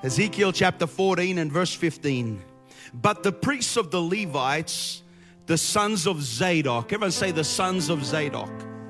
Ezekiel chapter 14 and verse 15. But the priests of the Levites, the sons of Zadok, everyone say the sons of Zadok,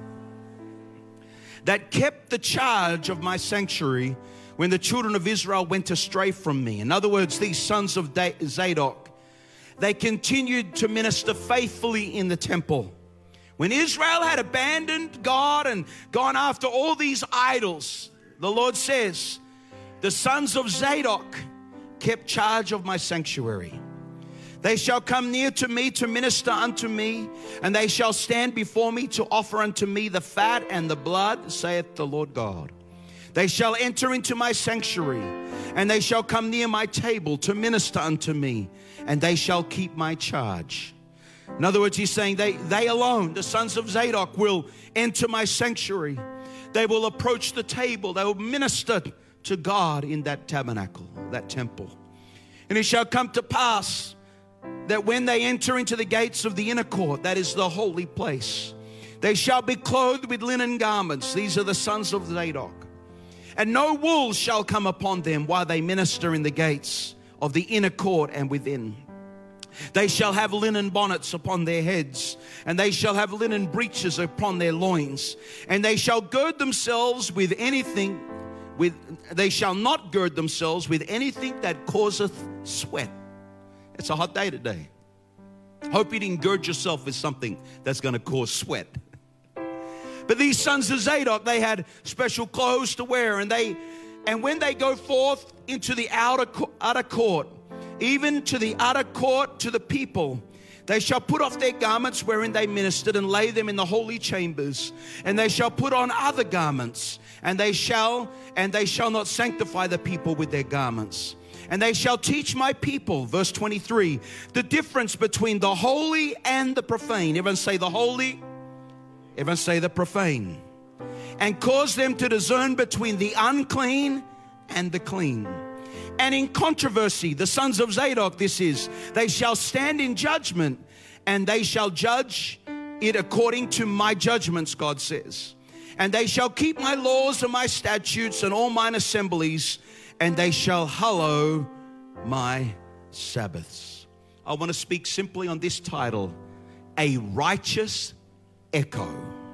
that kept the charge of my sanctuary when the children of Israel went astray from me. In other words, these sons of Zadok, they continued to minister faithfully in the temple. When Israel had abandoned God and gone after all these idols, the Lord says, the sons of Zadok kept charge of my sanctuary. They shall come near to me to minister unto me, and they shall stand before me to offer unto me the fat and the blood, saith the Lord God. They shall enter into my sanctuary, and they shall come near my table to minister unto me, and they shall keep my charge. In other words, he's saying they alone, the sons of Zadok, will enter my sanctuary. They will approach the table. They will minister to God in that tabernacle, that temple. And it shall come to pass that when they enter into the gates of the inner court, that is the holy place, they shall be clothed with linen garments. These are the sons of Zadok. And no wool shall come upon them while they minister in the gates of the inner court and within. They shall have linen bonnets upon their heads, and they shall have linen breeches upon their loins, and they shall gird themselves with anything, they shall not gird themselves with anything that causeth sweat. It's a hot day today. Hope you didn't gird yourself with something that's going to cause sweat. But these sons of Zadok, they had special clothes to wear, and when they go forth into the outer court, even to the outer court to the people, they shall put off their garments wherein they ministered and lay them in the holy chambers, and they shall put on other garments, and they shall not sanctify the people with their garments. And they shall teach my people, verse 23, the difference between the holy and the profane. Everyone say the holy, everyone say the profane. And cause them to discern between the unclean and the clean. And in controversy, the sons of Zadok, this is, they shall stand in judgment, and they shall judge it according to my judgments, God says. And they shall keep my laws and my statutes and all mine assemblies, and they shall hallow my Sabbaths. I want to speak simply on this title, A Righteous Echo.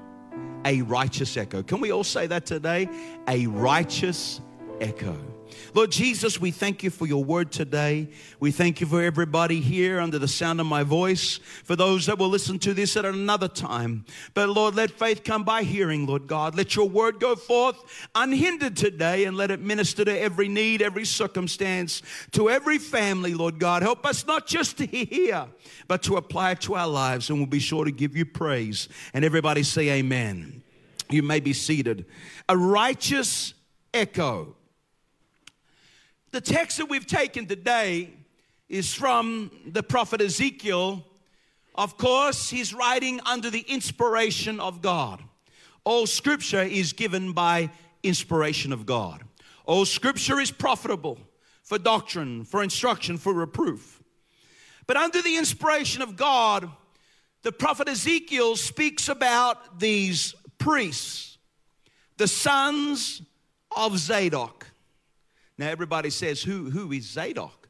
A righteous echo. Can we all say that today? A righteous echo. Lord Jesus, we thank you for your word today. We thank you for everybody here under the sound of my voice, for those that will listen to this at another time. But Lord, let faith come by hearing, Lord God. Let your word go forth unhindered today, and let it minister to every need, every circumstance, to every family, Lord God. Help us not just to hear, but to apply it to our lives, and we'll be sure to give you praise. And everybody say amen. You may be seated. A righteous echo. The text that we've taken today is from the prophet Ezekiel. Of course, he's writing under the inspiration of God. All scripture is given by inspiration of God. All scripture is profitable for doctrine, for instruction, for reproof. But under the inspiration of God, the prophet Ezekiel speaks about these priests, the sons of Zadok. Now everybody says, who is Zadok?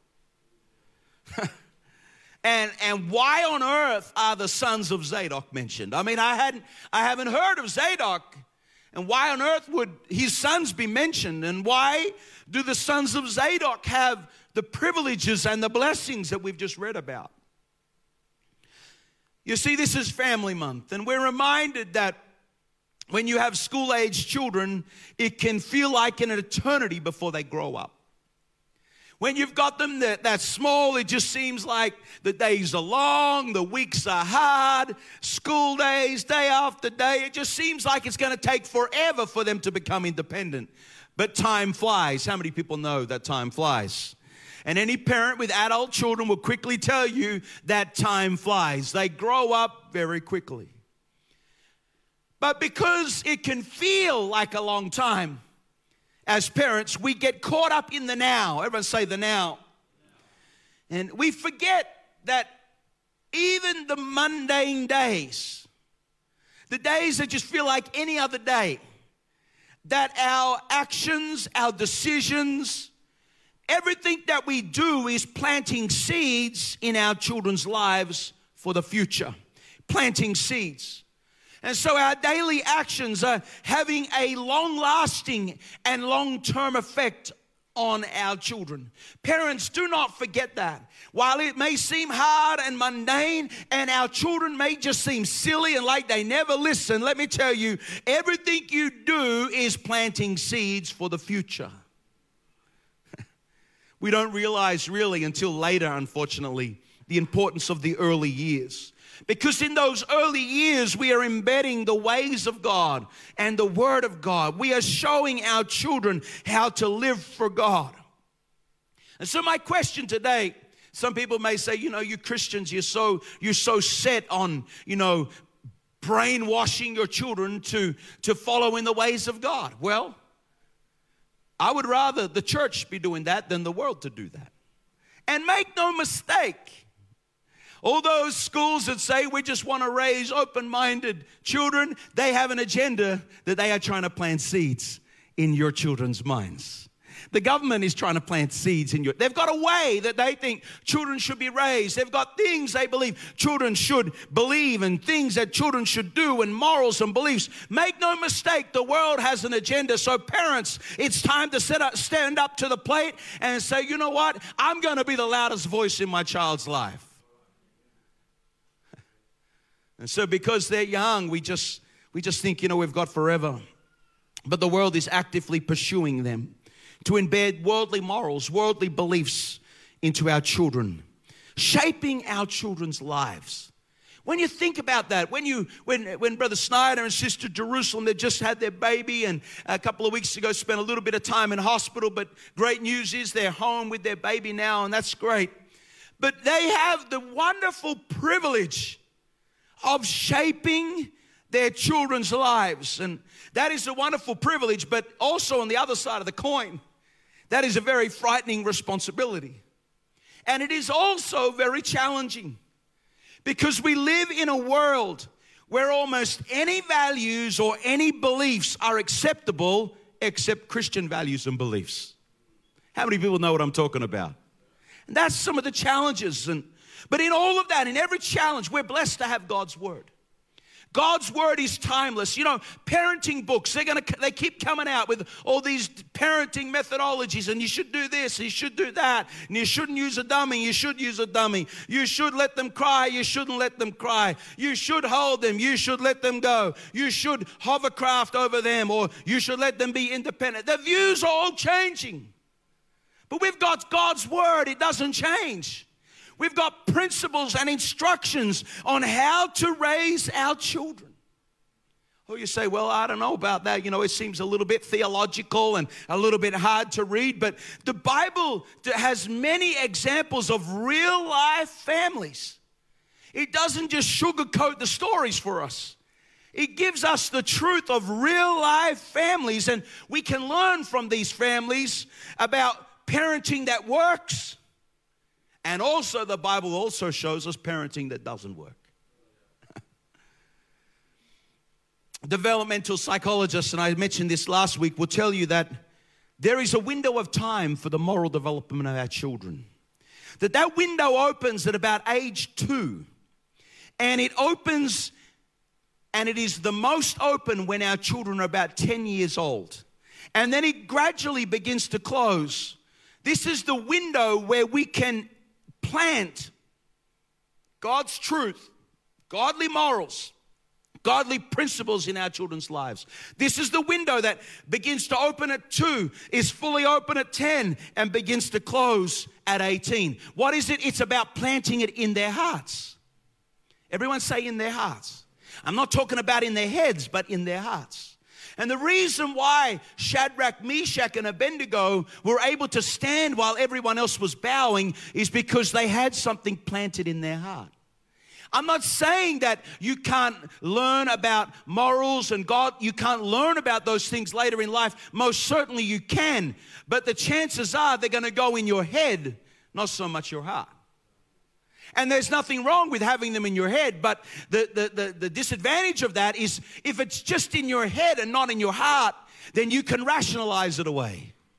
and why on earth are the sons of Zadok mentioned? I mean, I haven't heard of Zadok. And why on earth would his sons be mentioned? And why do the sons of Zadok have the privileges and the blessings that we've just read about? You see, this is Family Month, and we're reminded that when you have school-age children, it can feel like an eternity before they grow up. When you've got them that small, it just seems like the days are long, the weeks are hard, school days, day after day. It just seems like it's going to take forever for them to become independent. But time flies. How many people know that time flies? And any parent with adult children will quickly tell you that time flies. They grow up very quickly. But because it can feel like a long time, as parents, we get caught up in the now. Everyone say the now. And we forget that even the mundane days, the days that just feel like any other day, that our actions, our decisions, everything that we do is planting seeds in our children's lives for the future. Planting seeds. And so our daily actions are having a long-lasting and long-term effect on our children. Parents, do not forget that. While it may seem hard and mundane and our children may just seem silly and like they never listen, let me tell you, everything you do is planting seeds for the future. We don't realize really until later, unfortunately, the importance of the early years. Because in those early years, we are embedding the ways of God and the Word of God. We are showing our children how to live for God. And so my question today, some people may say, you Christians, you're so set on, brainwashing your children to follow in the ways of God. Well, I would rather the church be doing that than the world to do that. And make no mistake, all those schools that say we just want to raise open-minded children, they have an agenda that they are trying to plant seeds in your children's minds. The government is trying to plant seeds in they've got a way that they think children should be raised. They've got things they believe children should believe and things that children should do and morals and beliefs. Make no mistake, the world has an agenda. So parents, it's time to stand up to the plate and say, you know what? I'm going to be the loudest voice in my child's life. And so because they're young, we just think, we've got forever. But the world is actively pursuing them to embed worldly morals, worldly beliefs into our children, shaping our children's lives. When you think about that, when Brother Snyder and Sister Jerusalem, they just had their baby, and a couple of weeks ago spent a little bit of time in hospital, but great news is they're home with their baby now, and that's great. But they have the wonderful privilege of shaping their children's lives. And that is a wonderful privilege, but also on the other side of the coin, that is a very frightening responsibility. And it is also very challenging because we live in a world where almost any values or any beliefs are acceptable except Christian values and beliefs. How many people know what I'm talking about? And that's some of the challenges. But in all of that, in every challenge, we're blessed to have God's Word. God's Word is timeless. Parenting books, they keep coming out with all these parenting methodologies, and you should do this, you should do that, and you shouldn't use a dummy, you should use a dummy. You should let them cry, you shouldn't let them cry. You should hold them, you should let them go. You should hovercraft over them, or you should let them be independent. The views are all changing. But we've got God's Word, it doesn't change. We've got principles and instructions on how to raise our children. Oh, you say, well, I don't know about that. It seems a little bit theological and a little bit hard to read. But the Bible has many examples of real life families. It doesn't just sugarcoat the stories for us. It gives us the truth of real life families. And we can learn from these families about parenting that works. And also the Bible also shows us parenting that doesn't work. Developmental psychologists, and I mentioned this last week, will tell you that there is a window of time for the moral development of our children. That window opens at about age 2. And it opens, and it is the most open when our children are about 10 years old. And then it gradually begins to close. This is the window where we can plant God's truth, godly morals, godly principles in our children's lives. This is the window that begins to open at 2, is fully open at 10, and begins to close at 18. What is it? It's about planting it in their hearts. Everyone say in their hearts. I'm not talking about in their heads, but in their hearts. And the reason why Shadrach, Meshach, and Abednego were able to stand while everyone else was bowing is because they had something planted in their heart. I'm not saying that you can't learn about morals and God, you can't learn about those things later in life. Most certainly you can, but the chances are they're going to go in your head, not so much your heart. And there's nothing wrong with having them in your head, but the disadvantage of that is if it's just in your head and not in your heart, then you can rationalize it away.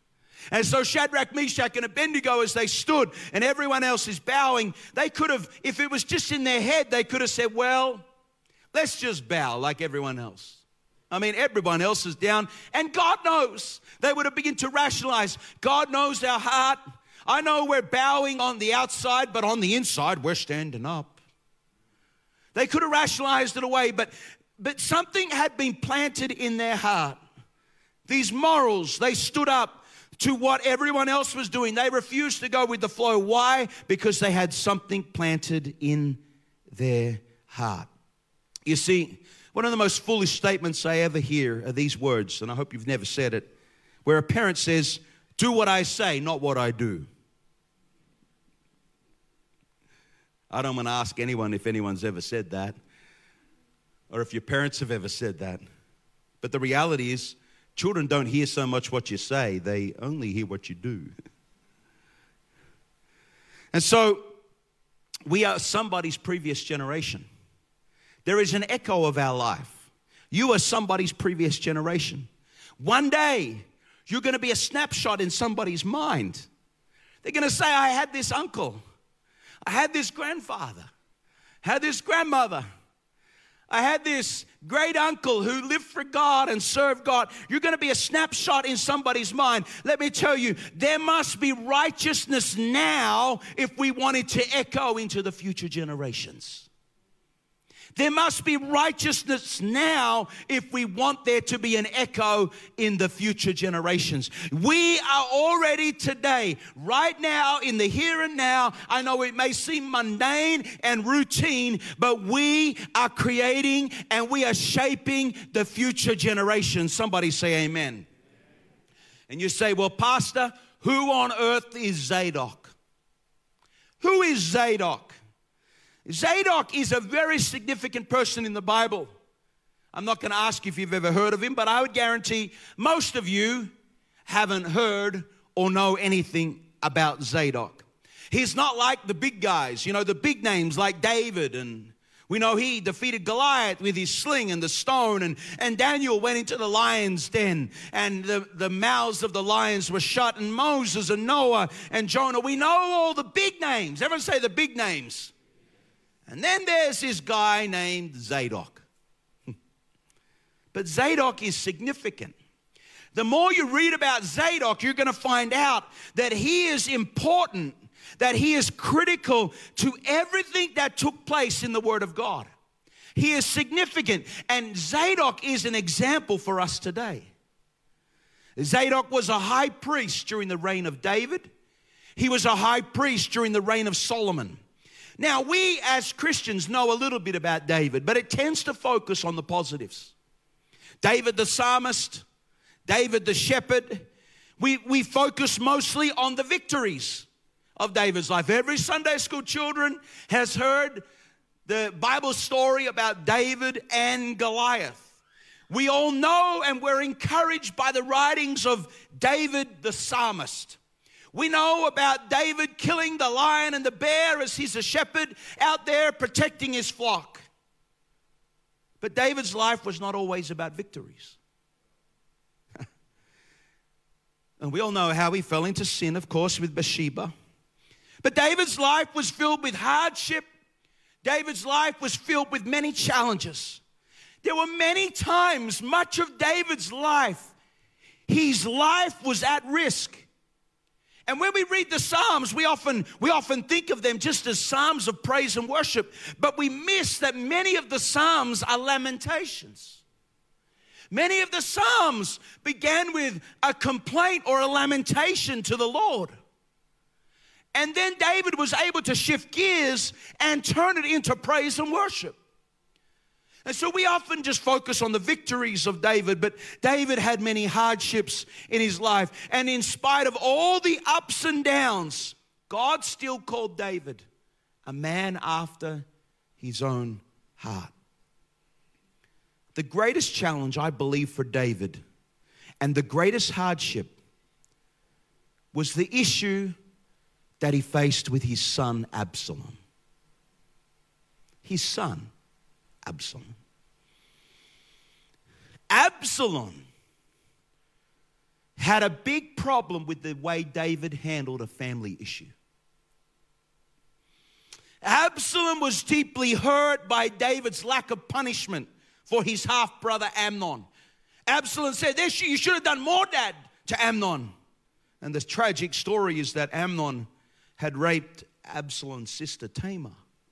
And so Shadrach, Meshach, and Abednego, as they stood and everyone else is bowing, they could have, if it was just in their head, they could have said, well, let's just bow like everyone else. I mean, everyone else is down, and God knows. They would have begun to rationalize. God knows our heart. I know we're bowing on the outside, but on the inside, we're standing up. They could have rationalized it away, but something had been planted in their heart. These morals, they stood up to what everyone else was doing. They refused to go with the flow. Why? Because they had something planted in their heart. You see, one of the most foolish statements I ever hear are these words, and I hope you've never said it, where a parent says, do what I say, not what I do. I don't want to ask anyone if anyone's ever said that, or if your parents have ever said that. But the reality is, children don't hear so much what you say, they only hear what you do. And so, we are somebody's previous generation. There is an echo of our life. You are somebody's previous generation. One day, you're going to be a snapshot in somebody's mind. They're going to say, I had this uncle. I had this grandfather. I had this grandmother. I had this great uncle who lived for God and served God. You're going to be a snapshot in somebody's mind. Let me tell you, there must be righteousness now if we want it to echo into the future generations. There must be righteousness now if we want there to be an echo in the future generations. We are already today, right now, in the here and now. I know it may seem mundane and routine, but we are creating and we are shaping the future generations. Somebody say amen. And you say, well, Pastor, who on earth is Zadok? Who is Zadok? Zadok is a very significant person in the Bible. I'm not going to ask you if you've ever heard of him, but I would guarantee most of you haven't heard or know anything about Zadok. He's not like the big guys, the big names like David, and we know he defeated Goliath with his sling and the stone, and Daniel went into the lion's den, and the mouths of the lions were shut, and Moses and Noah and Jonah. We know all the big names. Everyone say the big names. And then there's this guy named Zadok. But Zadok is significant. The more you read about Zadok, you're going to find out that he is important, that he is critical to everything that took place in the Word of God. He is significant, and Zadok is an example for us today. Zadok was a high priest during the reign of David. He was a high priest during the reign of Solomon. Now, we as Christians know a little bit about David, but it tends to focus on the positives. David the psalmist, David the shepherd. We focus mostly on the victories of David's life. Every Sunday school children has heard the Bible story about David and Goliath. We all know and we're encouraged by the writings of David the psalmist. We know about David killing the lion and the bear as he's a shepherd out there protecting his flock. But David's life was not always about victories. And we all know how he fell into sin, of course, with Bathsheba. But David's life was filled with hardship. David's life was filled with many challenges. There were many times, much of David's life, his life was at risk. And when we read the Psalms, we often think of them just as Psalms of praise and worship, but we miss that many of the Psalms are lamentations. Many of the Psalms began with a complaint or a lamentation to the Lord. And then David was able to shift gears and turn it into praise and worship. And so we often just focus on the victories of David, but David had many hardships in his life. And in spite of all the ups and downs, God still called David a man after his own heart. The greatest challenge, I believe, for David and the greatest hardship was the issue that he faced with his son Absalom. His son Absalom. Absalom had a big problem with the way David handled a family issue. Absalom was deeply hurt by David's lack of punishment for his half-brother Amnon. Absalom said, you should have done more, Dad, to Amnon. And the tragic story is that Amnon had raped Absalom's sister Tamar.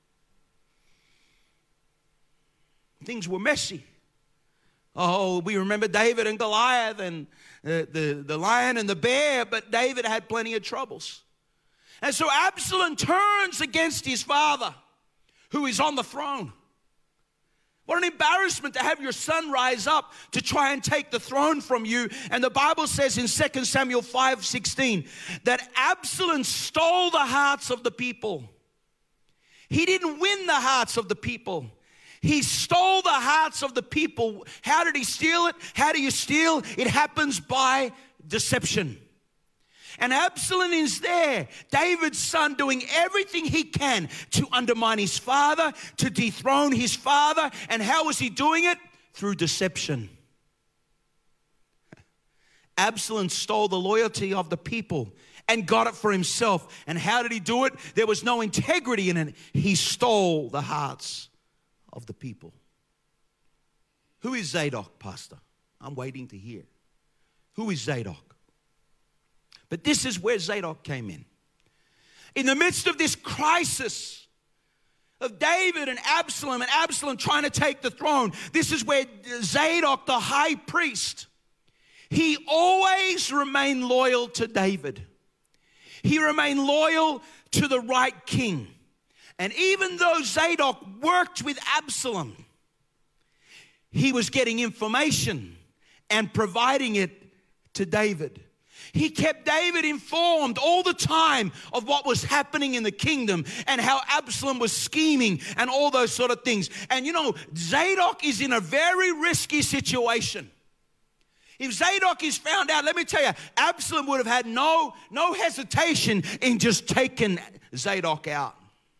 Things were messy. Oh, we remember David and Goliath and the lion and the bear, but David had plenty of troubles. And so Absalom turns against his father, who is on the throne. What an embarrassment to have your son rise up to try and take the throne from you. And the Bible says in 2 Samuel 5:16 that Absalom stole the hearts of the people. He didn't win the hearts of the people. He stole the hearts of the people. How did he steal it? How do you steal? It happens by deception. And Absalom is there, David's son, doing everything he can to undermine his father, to dethrone his father. And how was he doing it? Through deception. Absalom stole the loyalty of the people and got it for himself. And how did he do it? There was no integrity in it. He stole the hearts of the people. Who is Zadok, Pastor? I'm waiting to hear. Who is Zadok? But this is where Zadok came in. In the midst of this crisis of David and Absalom trying to take the throne, this is where Zadok, the high priest, he always remained loyal to David. He remained loyal to the right king. And even though Zadok worked with Absalom, he was getting information and providing it to David. He kept David informed all the time of what was happening in the kingdom and how Absalom was scheming and all those sort of things. And you know, Zadok is in a very risky situation. If Zadok is found out, let me tell you, Absalom would have had no hesitation in just taking Zadok out.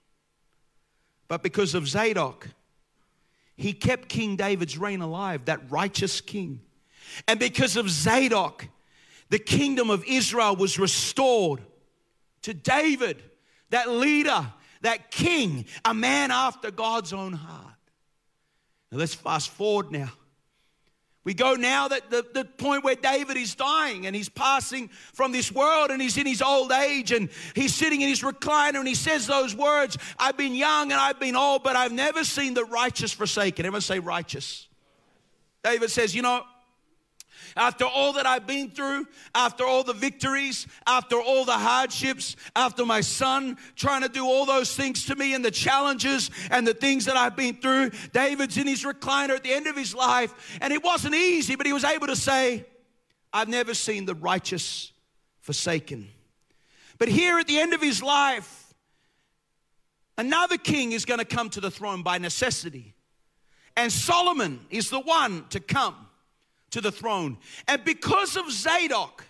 But because of Zadok, he kept King David's reign alive, that righteous king. And because of Zadok, the kingdom of Israel was restored to David, that leader, that king, a man after God's own heart. Now let's fast forward now. We go now that the point where David is dying and he's passing from this world and he's in his old age and he's sitting in his recliner and he says those words, I've been young and I've been old, but I've never seen the righteous forsaken. Everyone say righteous. David says, you know, after all that I've been through, after all the victories, after all the hardships, after my son trying to do all those things to me and the challenges and the things that I've been through, David's in his recliner at the end of his life, and it wasn't easy, but he was able to say, I've never seen the righteous forsaken. But here at the end of his life, another king is going to come to the throne by necessity. And Solomon is the one to come to the throne. And because of Zadok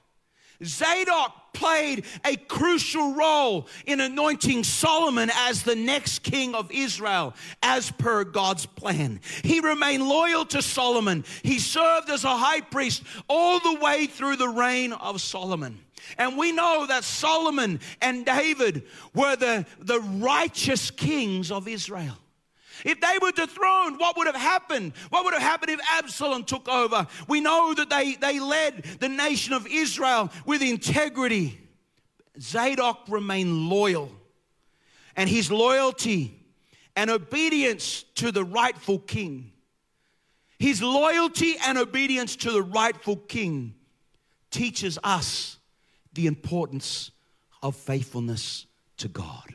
played a crucial role in anointing Solomon as the next king of Israel, as per God's plan. He remained loyal to Solomon. He served as a high priest all the way through the reign of Solomon. And we know that Solomon and David were the righteous kings of Israel. If they were dethroned, what would have happened? What would have happened if Absalom took over? We know that they led the nation of Israel with integrity. Zadok remained loyal. And his loyalty and obedience to the rightful king. His loyalty and obedience to the rightful king teaches us the importance of faithfulness to God.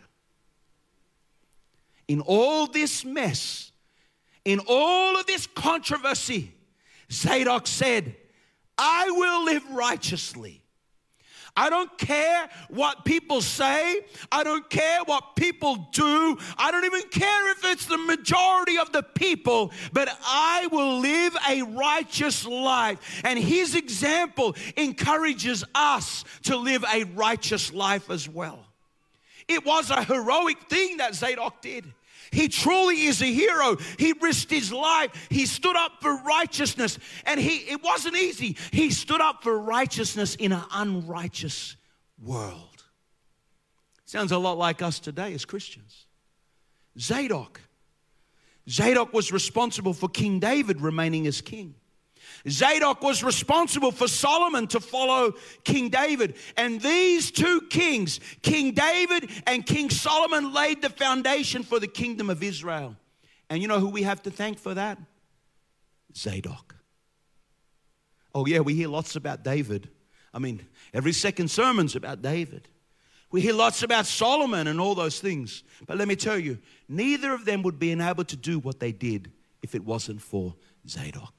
In all this mess, in all of this controversy, Zadok said, I will live righteously. I don't care what people say. I don't care what people do. I don't even care if it's the majority of the people, but I will live a righteous life. And his example encourages us to live a righteous life as well. It was a heroic thing that Zadok did. He truly is a hero. He risked his life. He stood up for righteousness. And it wasn't easy. He stood up for righteousness in an unrighteous world. Sounds a lot like us today as Christians. Zadok was responsible for King David remaining as king. Zadok was responsible for Solomon to follow King David. And these two kings, King David and King Solomon, laid the foundation for the kingdom of Israel. And you know who we have to thank for that? Zadok. Oh yeah, we hear lots about David. I mean, every second sermon's about David. We hear lots about Solomon and all those things. But let me tell you, neither of them would be able to do what they did if it wasn't for Zadok.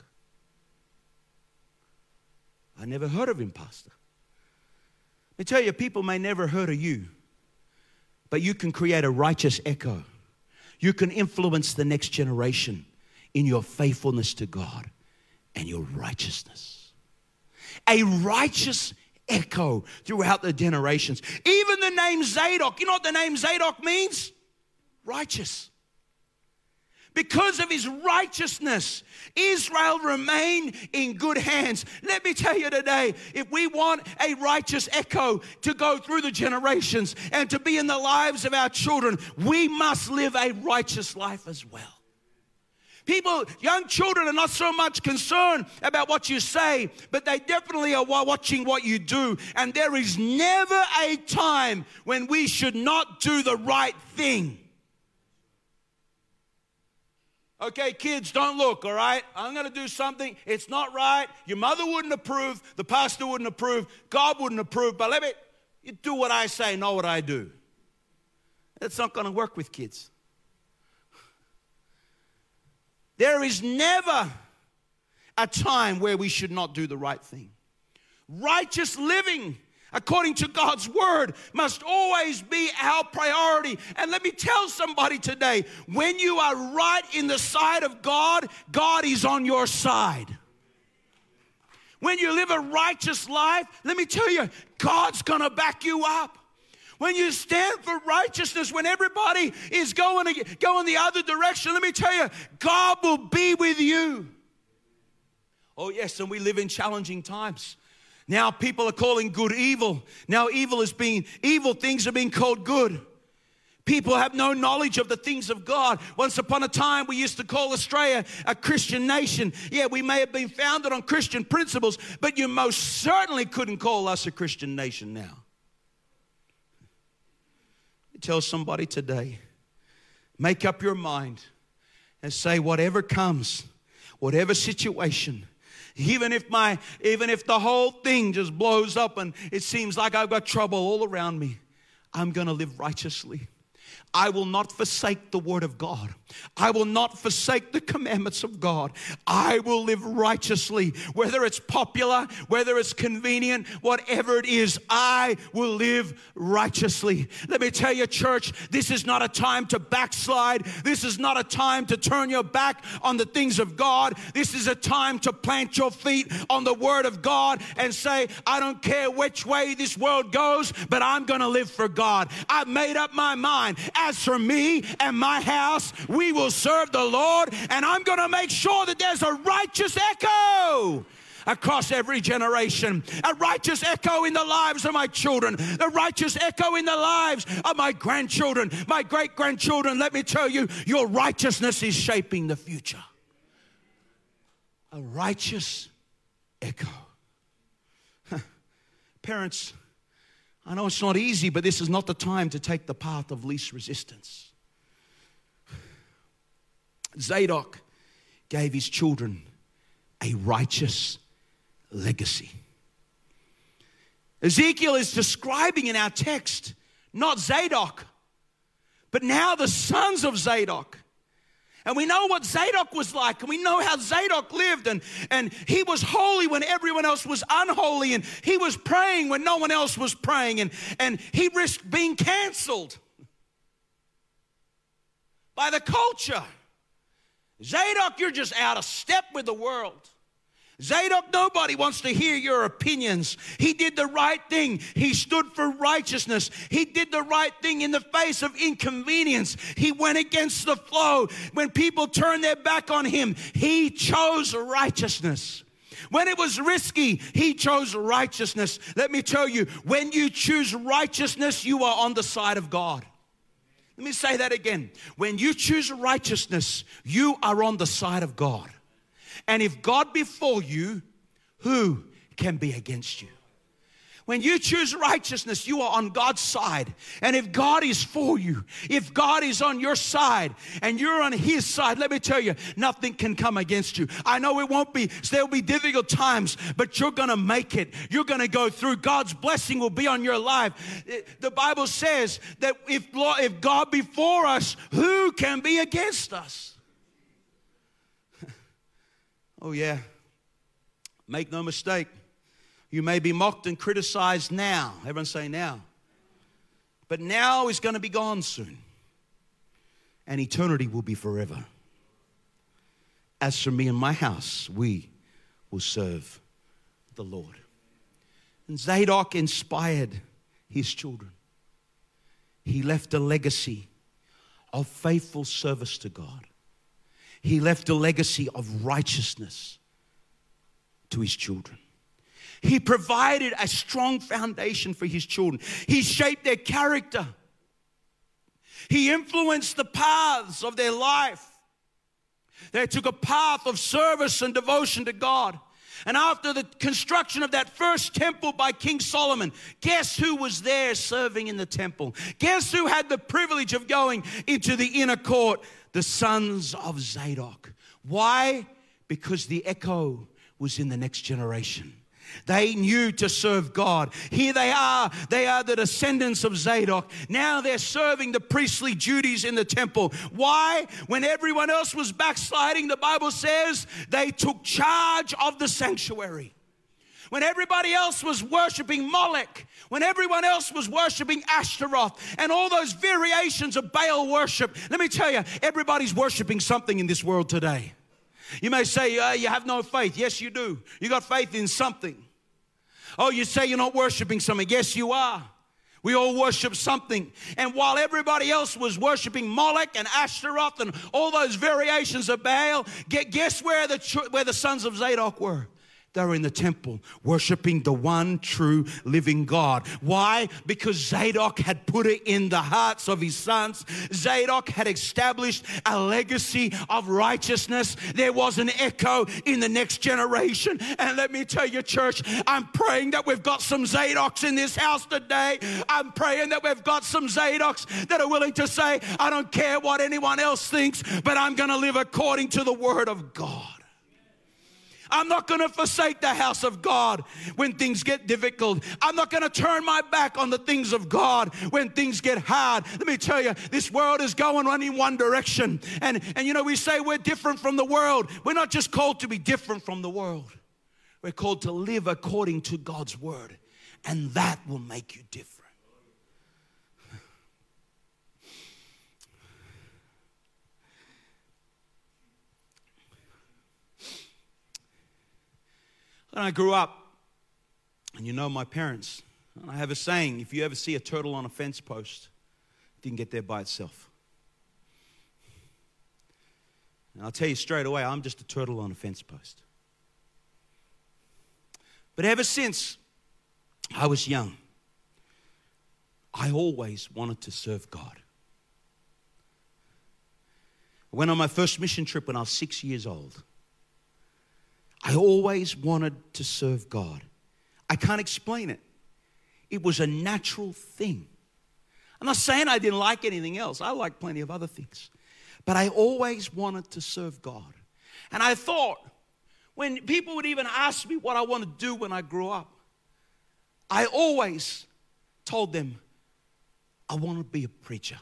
I never heard of him, Pastor. Let me tell you, people may never heard of you, but you can create a righteous echo. You can influence the next generation in your faithfulness to God and your righteousness. A righteous echo throughout the generations. Even the name Zadok, you know what the name Zadok means? Righteous. Because of his righteousness, Israel remained in good hands. Let me tell you today, if we want a righteous echo to go through the generations and to be in the lives of our children, we must live a righteous life as well. People, young children are not so much concerned about what you say, but they definitely are watching what you do. And there is never a time when we should not do the right thing. Okay, kids, don't look, all right? I'm going to do something. It's not right. Your mother wouldn't approve. The pastor wouldn't approve. God wouldn't approve. But you do what I say, not what I do. That's not going to work with kids. There is never a time where we should not do the right thing. Righteous living, according to God's word, must always be our priority. And let me tell somebody today, when you are right in the sight of God, God is on your side. When you live a righteous life, let me tell you, God's going to back you up. When you stand for righteousness, when everybody is going the other direction, let me tell you, God will be with you. Oh yes, and we live in challenging times. Now people are calling good evil. Now evil things are being called good. People have no knowledge of the things of God. Once upon a time, we used to call Australia a Christian nation. Yeah, we may have been founded on Christian principles, but you most certainly couldn't call us a Christian nation now. Tell somebody today, make up your mind and say whatever comes, whatever situation, even if the whole thing just blows up and it seems like I've got trouble all around me, I'm going to live righteously. I will not forsake the word of God. I will not forsake the commandments of God. I will live righteously. Whether it's popular, whether it's convenient, whatever it is, I will live righteously. Let me tell you, church, this is not a time to backslide. This is not a time to turn your back on the things of God. This is a time to plant your feet on the word of God and say, I don't care which way this world goes, but I'm going to live for God. I've made up my mind. As for me and my house, we will serve the Lord, and I'm going to make sure that there's a righteous echo across every generation, a righteous echo in the lives of my children, a righteous echo in the lives of my grandchildren, my great-grandchildren. Let me tell you, your righteousness is shaping the future. A righteous echo. Parents, I know it's not easy, but this is not the time to take the path of least resistance. Zadok gave his children a righteous legacy. Ezekiel is describing in our text not Zadok, but now the sons of Zadok. And we know what Zadok was like, and we know how Zadok lived, and he was holy when everyone else was unholy, and he was praying when no one else was praying, and he risked being canceled by the culture. Zadok, you're just out of step with the world. Zadok, nobody wants to hear your opinions. He did the right thing. He stood for righteousness. He did the right thing in the face of inconvenience. He went against the flow. When people turned their back on him, he chose righteousness. When it was risky, he chose righteousness. Let me tell you, when you choose righteousness, you are on the side of God. Let me say that again. When you choose righteousness, you are on the side of God. And if God be for you, who can be against you? When you choose righteousness, you are on God's side. And if God is for you, if God is on your side and you're on his side, let me tell you, nothing can come against you. I know it won't be, there'll be difficult times, but you're going to make it. You're going to go through. God's blessing will be on your life. The Bible says that if God be for us, who can be against us? Oh yeah, make no mistake. You may be mocked and criticized now. Everyone say now. But now is going to be gone soon. And eternity will be forever. As for me and my house, we will serve the Lord. And Zadok inspired his children. He left a legacy of faithful service to God. He left a legacy of righteousness to his children. He provided a strong foundation for his children. He shaped their character. He influenced the paths of their life. They took a path of service and devotion to God. And after the construction of that first temple by King Solomon, guess who was there serving in the temple? Guess who had the privilege of going into the inner court? The sons of Zadok. Why? Because the echo was in the next generation. They knew to serve God. Here they are the descendants of Zadok. Now they're serving the priestly duties in the temple. Why? When everyone else was backsliding, the Bible says they took charge of the sanctuary. When everybody else was worshiping Molech, when everyone else was worshiping Ashtaroth and all those variations of Baal worship, let me tell you, everybody's worshiping something in this world today. You may say, you have no faith. Yes, you do. You got faith in something. Oh, you say you're not worshiping something. Yes, you are. We all worship something. And while everybody else was worshiping Molech and Ashtaroth and all those variations of Baal, guess where the sons of Zadok were? They were in the temple worshiping the one true living God. Why? Because Zadok had put it in the hearts of his sons. Zadok had established a legacy of righteousness. There was an echo in the next generation. And let me tell you, church, I'm praying that we've got some Zadoks in this house today. I'm praying that we've got some Zadoks that are willing to say, I don't care what anyone else thinks, but I'm going to live according to the word of God. I'm not going to forsake the house of God when things get difficult. I'm not going to turn my back on the things of God when things get hard. Let me tell you, this world is going in one direction. And you know, we say we're different from the world. We're not just called to be different from the world. We're called to live according to God's word. And that will make you different. When I grew up, and you know my parents, and I have a saying, if you ever see a turtle on a fence post, it didn't get there by itself. And I'll tell you straight away, I'm just a turtle on a fence post. But ever since I was young, I always wanted to serve God. I went on my first mission trip when I was 6 years old. I always wanted to serve God. I can't explain it. It was a natural thing. I'm not saying I didn't like anything else. I liked plenty of other things. But I always wanted to serve God. And I thought, when people would even ask me what I want to do when I grow up, I always told them, I want to be a preacher.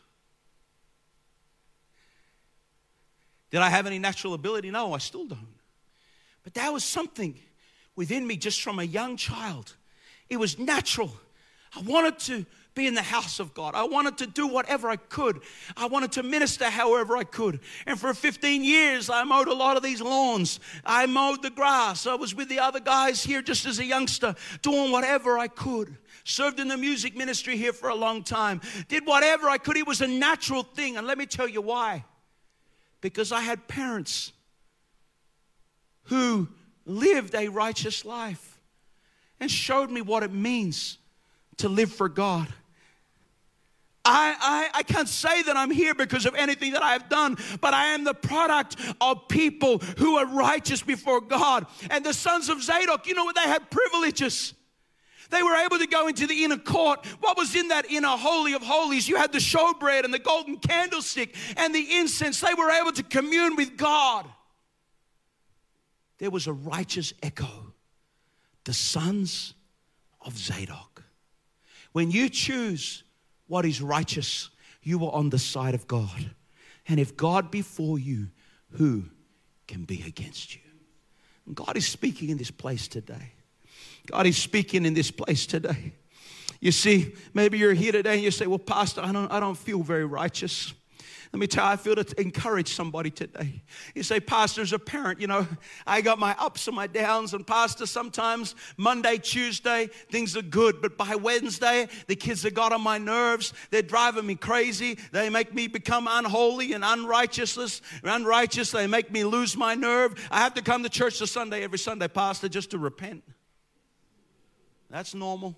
Did I have any natural ability? No, I still don't. But that was something within me just from a young child. It was natural. I wanted to be in the house of God. I wanted to do whatever I could. I wanted to minister however I could. And for 15 years, I mowed a lot of these lawns. I mowed the grass. I was with the other guys here just as a youngster, doing whatever I could. Served in the music ministry here for a long time. Did whatever I could. It was a natural thing. And let me tell you why. Because I had parents who lived a righteous life and showed me what it means to live for God. I can't say that I'm here because of anything that I have done, but I am the product of people who are righteous before God. And the sons of Zadok, you know what? They had privileges. They were able to go into the inner court. What was in that inner holy of holies? You had the showbread and the golden candlestick and the incense. They were able to commune with God. There was a righteous echo. The sons of Zadok. When you choose what is righteous, you are on the side of God. And if God be for you, who can be against you? And God is speaking in this place today. God is speaking in this place today. You see, maybe you're here today and you say, well, Pastor, I don't feel very righteous. Let me tell you, I feel to encourage somebody today. You say, Pastor, as a parent, you know, I got my ups and my downs. And Pastor, sometimes Monday, Tuesday, things are good. But by Wednesday, the kids have got on my nerves. They're driving me crazy. They make me become unholy and unrighteous. They make me lose my nerve. I have to come to church every Sunday, Pastor, just to repent. That's normal.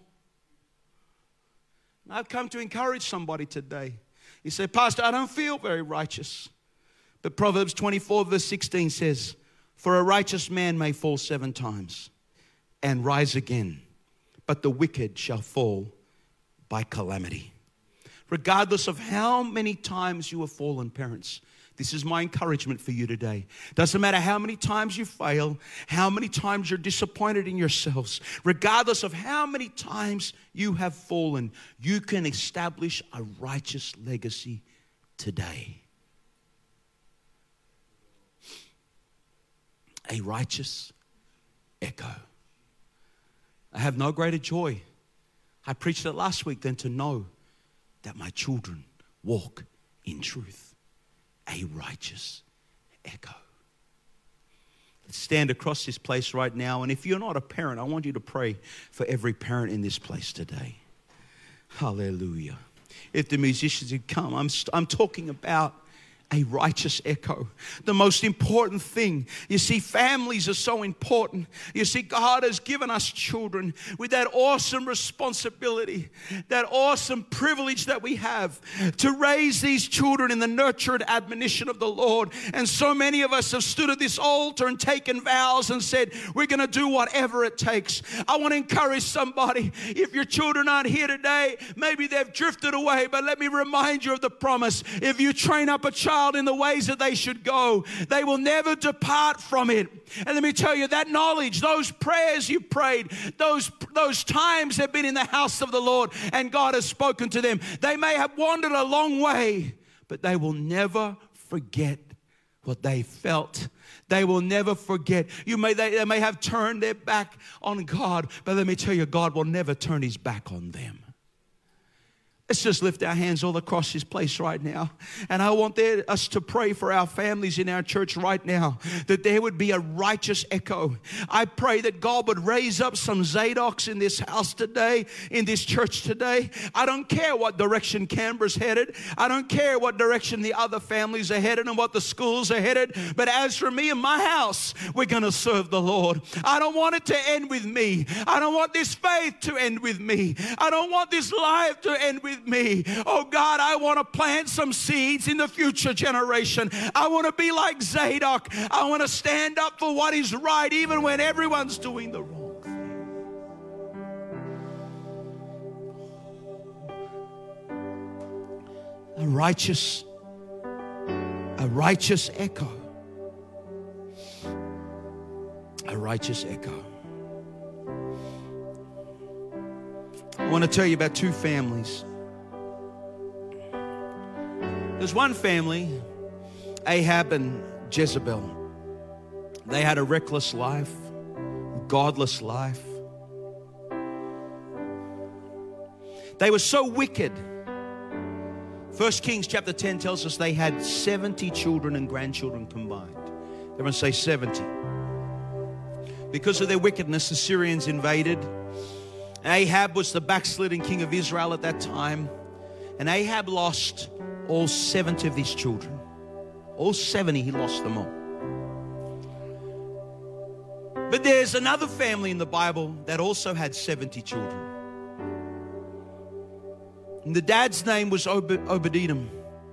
I've come to encourage somebody today. You say, Pastor, I don't feel very righteous. But Proverbs 24 verse 16 says, for a righteous man may fall 7 times and rise again, but the wicked shall fall by calamity. Regardless of how many times you have fallen, parents, this is my encouragement for you today. Doesn't matter how many times you fail, how many times you're disappointed in yourselves. Regardless of how many times you have fallen, you can establish a righteous legacy today. A righteous echo. I have no greater joy. I preached it last week than to know that my children walk in truth. A righteous echo. Let's stand across this place right now. And if you're not a parent, I want you to pray for every parent in this place today. Hallelujah. If the musicians would come, I'm talking about a righteous echo. The most important thing. You see, families are so important. You see, God has given us children with that awesome responsibility, that awesome privilege that we have to raise these children in the nurture and admonition of the Lord. And so many of us have stood at this altar and taken vows and said, we're going to do whatever it takes. I want to encourage somebody. If your children aren't here today, maybe they've drifted away, but let me remind you of the promise. If you train up a child in the ways that they should go, they will never depart from it. And let me tell you, that knowledge, those prayers you prayed, those times have been in the house of the Lord and God has spoken to them. They may have wandered a long way, but they will never forget what they felt. They will never forget. They may have turned their back on God, but let me tell you, God will never turn his back on them. Let's just lift our hands all across this place right now. And I want us to pray for our families in our church right now, that there would be a righteous echo. I pray that God would raise up some Zadoks in this house today, in this church today. I don't care what direction Canberra's headed. I don't care what direction the other families are headed and what the schools are headed. But as for me and my house, we're going to serve the Lord. I don't want it to end with me. I don't want this faith to end with me. I don't want this life to end with me. Oh God, I want to plant some seeds in the future generation. I want to be like Zadok. I want to stand up for what is right even when everyone's doing the wrong thing. A righteous echo. A righteous echo. I want to tell you about 2 families. There's one family, Ahab and Jezebel. They had a reckless life, godless life. They were so wicked. 1 Kings chapter 10 tells us they had 70 children and grandchildren combined. Everyone say 70. Because of their wickedness, the Syrians invaded. Ahab was the backsliding king of Israel at that time. And Ahab lost all 70 of his children. All 70, he lost them all. But there's another family in the Bible that also had 70 children. And the dad's name was Obed-Edom.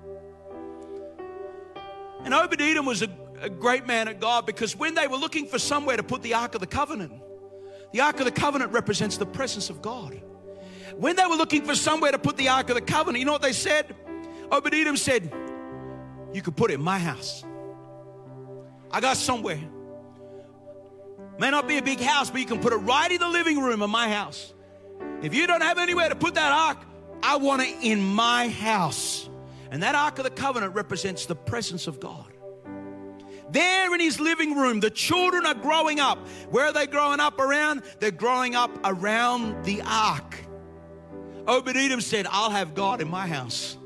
And Obed-Edom was a great man of God, because when they were looking for somewhere to put the Ark of the Covenant represents the presence of God. When they were looking for somewhere to put the Ark of the Covenant, you know what they said? Obed-Edom said, you could put it in my house. I got somewhere. May not be a big house, but you can put it right in the living room of my house. If you don't have anywhere to put that Ark, I want it in my house. And that Ark of the Covenant represents the presence of God. There in his living room, the children are growing up. Where are they growing up around? They're growing up around the Ark. Obed-Edom said, I'll have God in my house.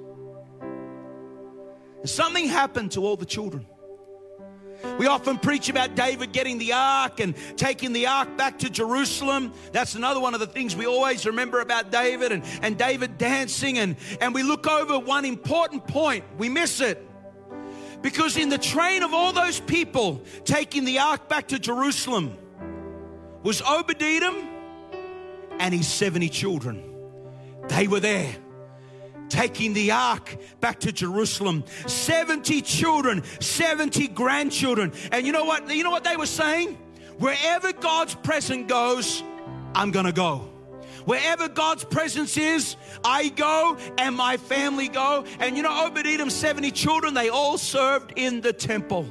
And something happened to all the children. We often preach about David getting the Ark and taking the Ark back to Jerusalem. That's another one of the things we always remember about David, and David dancing. And we look over one important point. We miss it. Because in the train of all those people taking the Ark back to Jerusalem was Obed-Edom and his 70 children. They were there, taking the Ark back to Jerusalem. 70 children, 70 grandchildren. And you know what they were saying? Wherever God's presence goes, I'm going to go. Wherever God's presence is, I go and my family go. And you know, Obed-Edom's 70 children, they all served in the temple.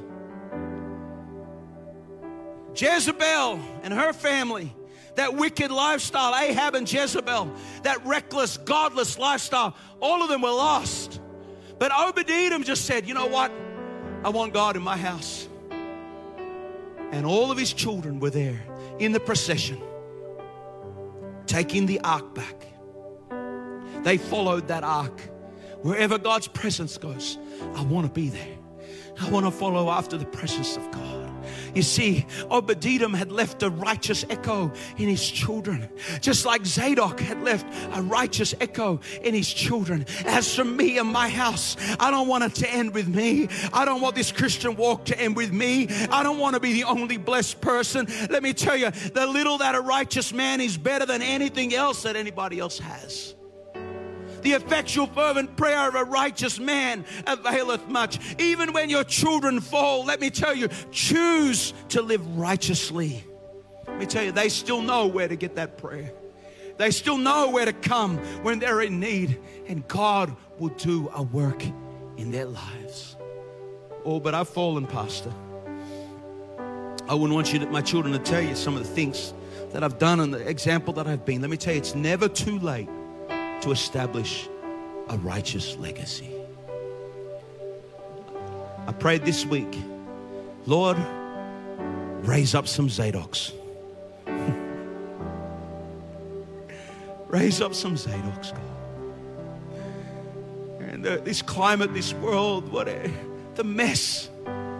Jezebel and her family, that wicked lifestyle, Ahab and Jezebel, that reckless, godless lifestyle, all of them were lost. But Obed-Edom just said, you know what? I want God in my house. And all of his children were there in the procession, taking the Ark back. They followed that Ark. Wherever God's presence goes, I want to be there. I want to follow after the presence of God. You see, Obed-Edom had left a righteous echo in his children, just like Zadok had left a righteous echo in his children. As for me and my house, I don't want it to end with me. I don't want this Christian walk to end with me. I don't want to be the only blessed person. Let me tell you, the little that a righteous man is better than anything else that anybody else has. The effectual fervent prayer of a righteous man availeth much. Even when your children fall, let me tell you, choose to live righteously. Let me tell you, they still know where to get that prayer. They still know where to come when they're in need. And God will do a work in their lives. Oh, but I've fallen, Pastor. I wouldn't want my children to tell you some of the things that I've done and the example that I've been. Let me tell you, it's never too late to establish a righteous legacy. I prayed this week, Lord, raise up some Zadoks. Raise up some Zadoks, God. And this climate, this world, the mess.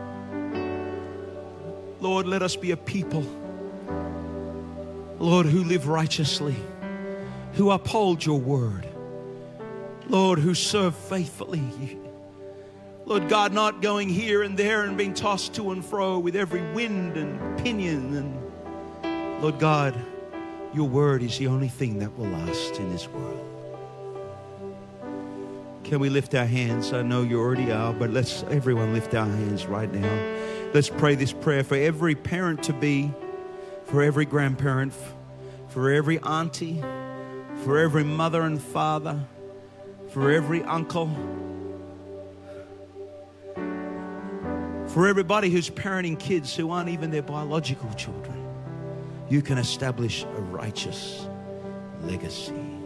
Lord, let us be a people, Lord, who live righteously, who uphold your word, Lord, who serve faithfully. Lord God, not going here and there and being tossed to and fro with every wind and opinion. And Lord God, your word is the only thing that will last in this world. Can we lift our hands? I know you already are, but let's everyone lift our hands right now. Let's pray this prayer for every parent-to-be, for every grandparent, for every auntie, for every mother and father, for every uncle, for everybody who's parenting kids who aren't even their biological children. You can establish a righteous legacy.